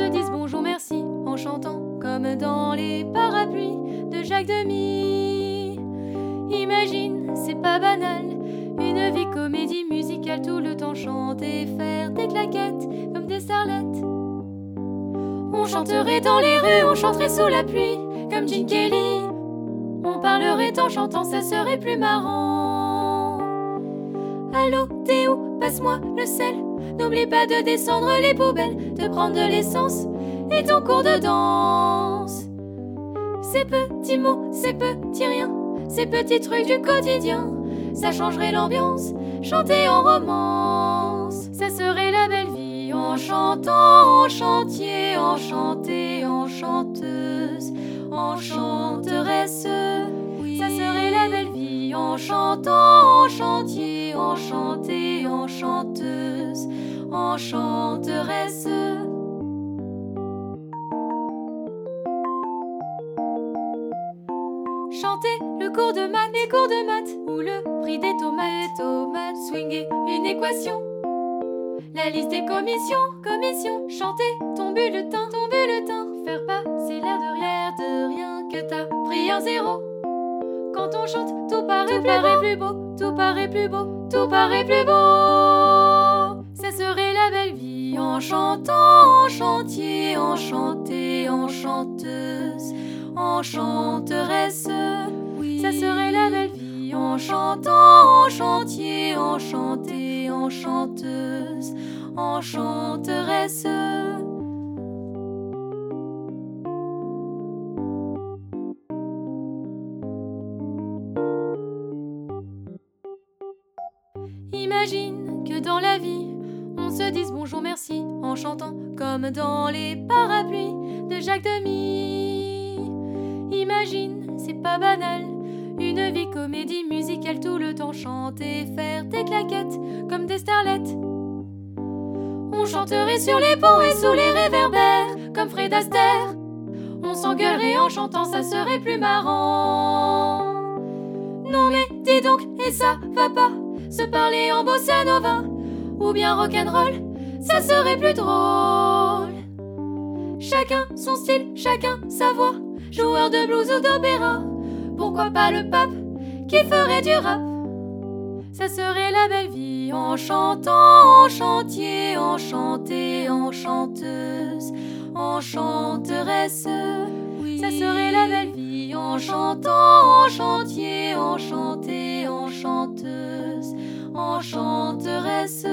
se dise bonjour merci en chantant comme dans les parapluies de Jacques Demy. Imagine, c'est pas banal, une vie comédie musicale, tout le temps chanter, faire des claquettes comme des starlettes. On chanterait dans les rues, on chanterait sous la pluie comme Gene Kelly. On parlerait en chantant, ça serait plus marrant. Allô, t'es où? Passe-moi le sel. N'oublie pas de descendre les poubelles, de prendre de l'essence et ton cours de danse. Ces petits mots, ces petits riens, ces petits trucs du quotidien, ça changerait l'ambiance, chanter en romance. Ça serait la belle vie en chantant, en chantier, en chanté, en chanteuse, en chanteresse. Oui, ça serait la belle vie en chantant, en chantier, en chanté, en chanteuse, en chanteresse. Chanter le cours de maths, les cours de maths, ou le prix des tomates, swinguer une équation, la liste des commissions, chanter ton bulletin, faire passer l'air de rien que t'as pris un zéro. Quand on chante, tout paraît plus beau, tout paraît plus beau, tout paraît plus beau. Ça serait la belle vie en chantant, en chantier, en chanté, en chanteuse, en chanteresse. Oui, ça serait la belle vie en chantant, en chantier, en chanté, en chanteuse, en chanteresse. Imagine que dans la vie, on se dise bonjour merci en chantant comme dans les parapluies de Jacques Demy. Imagine, c'est pas banal, une vie comédie musicale, tout le temps chanter, faire des claquettes comme des starlettes. On chanterait sur les ponts et sous les réverbères comme Fred Astaire. On s'engueulerait en chantant, ça serait plus marrant. Non mais dis donc, et ça va pas se parler en bossa nova ou bien rock'n'roll, ça serait plus drôle. Chacun son style, chacun sa voix, joueur de blues ou d'opéra, pourquoi pas le pape qui ferait du rap. Ça serait la belle vie en chantant, en chantier, en chanté, en chanteuse, en chanteresse. Oui, ça serait la belle vie en chantant, en chantier, en chanté, en chanteuse, en chanteresse.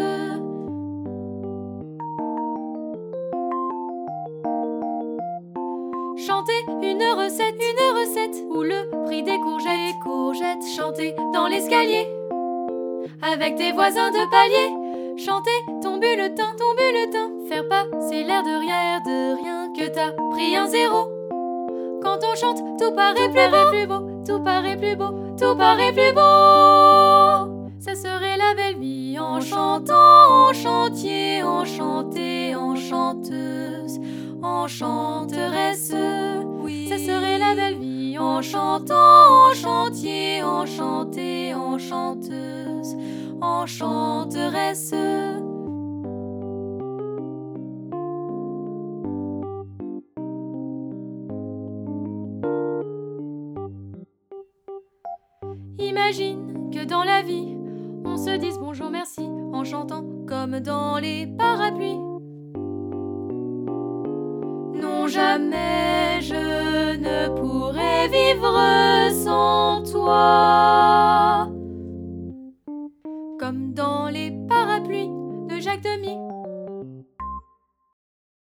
Chanter une recette, ou le prix des courgettes, chanter dans l'escalier avec tes voisins de palier, chanter ton bulletin, faire passer l'air de rien que t'as pris un zéro. Quand on chante, tout paraît plus beau, tout paraît plus beau, tout paraît plus beau. Ça serait la belle vie en chantant, en chantier, en chanté, en chanteuse, en chanteresse. Oui, ça serait la belle vie en chantant, en chantier, en chanté, en chanteuse, en chanteresse. Imagine que dans la vie, on se dise bonjour merci en chantant comme dans les parapluies. Non, jamais je ne pourrais vivre sans toi.